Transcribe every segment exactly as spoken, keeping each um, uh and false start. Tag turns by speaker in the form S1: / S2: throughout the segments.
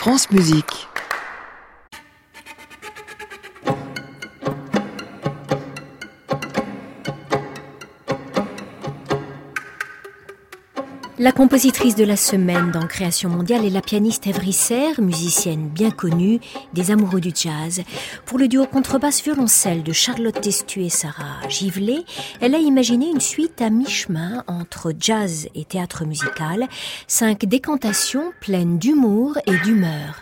S1: France Musique.
S2: La compositrice de la semaine dans Création mondiale est la pianiste Ève Risser, musicienne bien connue des amoureux du jazz. Pour le duo contrebasse-violoncelle de Charlotte Testu et Sarah Givlet, elle a imaginé une suite à mi-chemin entre jazz et théâtre musical, cinq décantations pleines d'humour et d'humeur.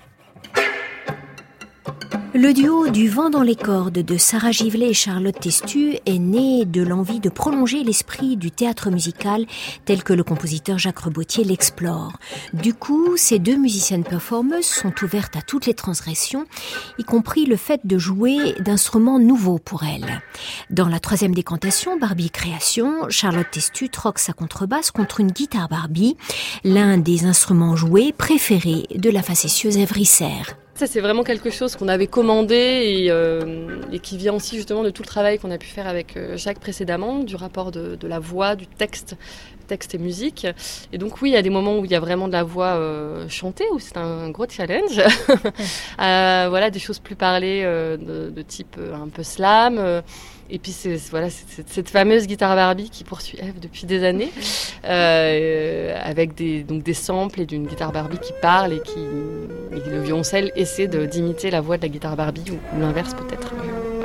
S2: Le duo du vent dans les cordes de Sarah Givlet et Charlotte Testu est né de l'envie de prolonger l'esprit du théâtre musical tel que le compositeur Jacques Rebotier l'explore. Du coup, ces deux musiciennes performeuses sont ouvertes à toutes les transgressions, y compris le fait de jouer d'instruments nouveaux pour elles. Dans la troisième décantation, Barbie Création, Charlotte Testu troque sa contrebasse contre une guitare Barbie, l'un des instruments joués préférés de la facétieuse Ève Risser.
S3: Ça, c'est vraiment quelque chose qu'on avait commandé et, euh, et qui vient aussi justement de tout le travail qu'on a pu faire avec Jacques précédemment, du rapport de, de la voix, du texte, texte et musique. Et donc oui, il y a des moments où il y a vraiment de la voix euh, chantée, où c'est un gros challenge. euh, voilà, des choses plus parlées euh, de, de type euh, un peu slam. Euh, Et puis c'est, voilà, c'est cette fameuse guitare Barbie qui poursuit Ève depuis des années, euh, avec des, donc des samples et d'une guitare Barbie qui parle et qui et le violoncelle essaie de, d'imiter la voix de la guitare Barbie ou, ou l'inverse peut-être.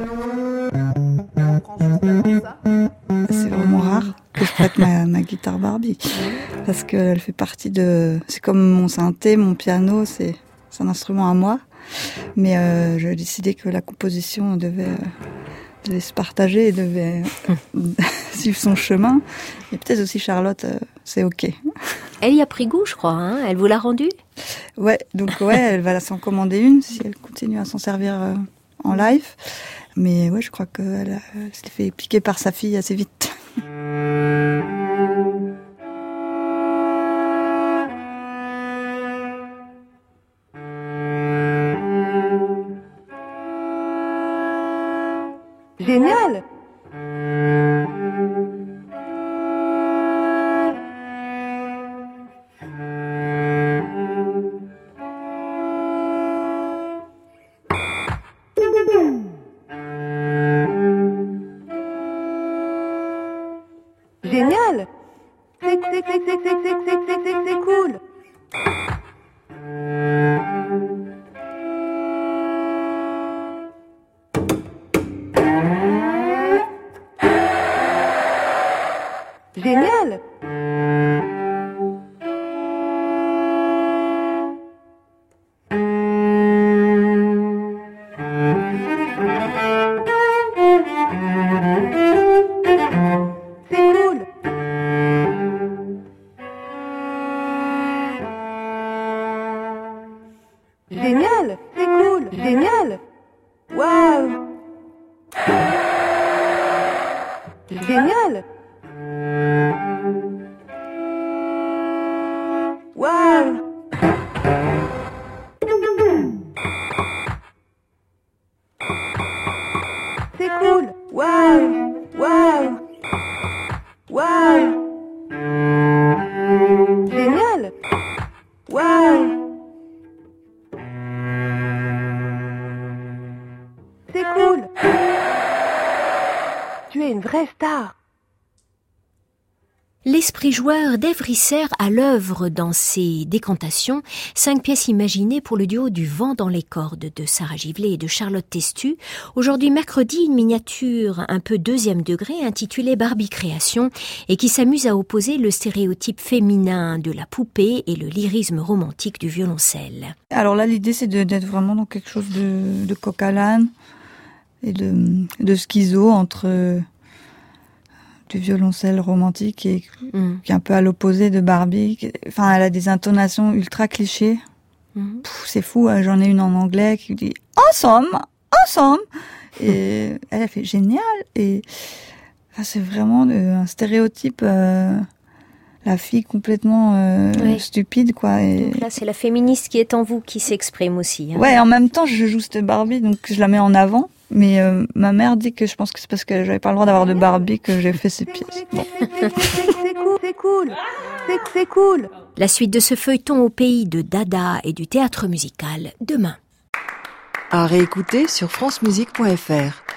S4: Voilà. C'est vraiment rare que je prête ma, ma guitare Barbie parce qu'elle fait partie de. C'est comme mon synthé, mon piano, c'est, c'est un instrument à moi, mais euh, j'ai décidé que la composition devait. Euh, devait se partager et devait suivre son chemin. Et peut-être aussi Charlotte, euh, c'est ok.
S2: Elle y a pris goût, je crois. Hein, elle vous l'a rendue ?
S4: Ouais, donc ouais, elle va s'en commander une si elle continue à s'en servir euh, en live. Mais ouais, je crois qu'elle a, elle s'est fait piquer par sa fille assez vite.
S5: Génial! Génial! C'est, c'est, c'est, c'est, c'est, c'est, c'est, c'est, c'est cool! Génial! C'est cool! Génial! C'est cool! Génial! Waouh! Génial! Waouh! C'est cool! Waouh! Waouh! Waouh! Génial! Waouh! C'est cool! Tu es une vraie star!
S2: L'esprit joueur d'Ève Risser à l'œuvre dans ses décantations, cinq pièces imaginées pour le duo du vent dans les cordes de Sarah Givlet et de Charlotte Testu. Aujourd'hui mercredi, une miniature un peu deuxième degré intitulée Barbie Création et qui s'amuse à opposer le stéréotype féminin de la poupée et le lyrisme romantique du violoncelle.
S4: Alors là, l'idée c'est de, d'être vraiment dans quelque chose de, de coq à l'âne et de, de schizo entre du violoncelle romantique et mm. qui est un peu à l'opposé de Barbie. Enfin, elle a des intonations ultra clichés. Mm. Pff, c'est fou, j'en ai une en anglais qui dit « Awesome! Awesome !» Et mm. elle a fait « Génial !» Et enfin, c'est vraiment un stéréotype, euh, la fille complètement euh, oui. stupide, quoi. Et...
S2: Donc là, c'est la féministe qui est en vous qui s'exprime aussi. Hein.
S4: Ouais, en même temps, je joue cette Barbie, donc je la mets en avant. Mais euh, ma mère dit que je pense que c'est parce que j'avais pas le droit d'avoir de Barbie que j'ai fait ces pièces. Bon.
S5: C'est cool, c'est cool, c'est, c'est cool.
S2: La suite de ce feuilleton au pays de Dada et du théâtre musical demain.
S1: À réécouter sur francemusique point f r.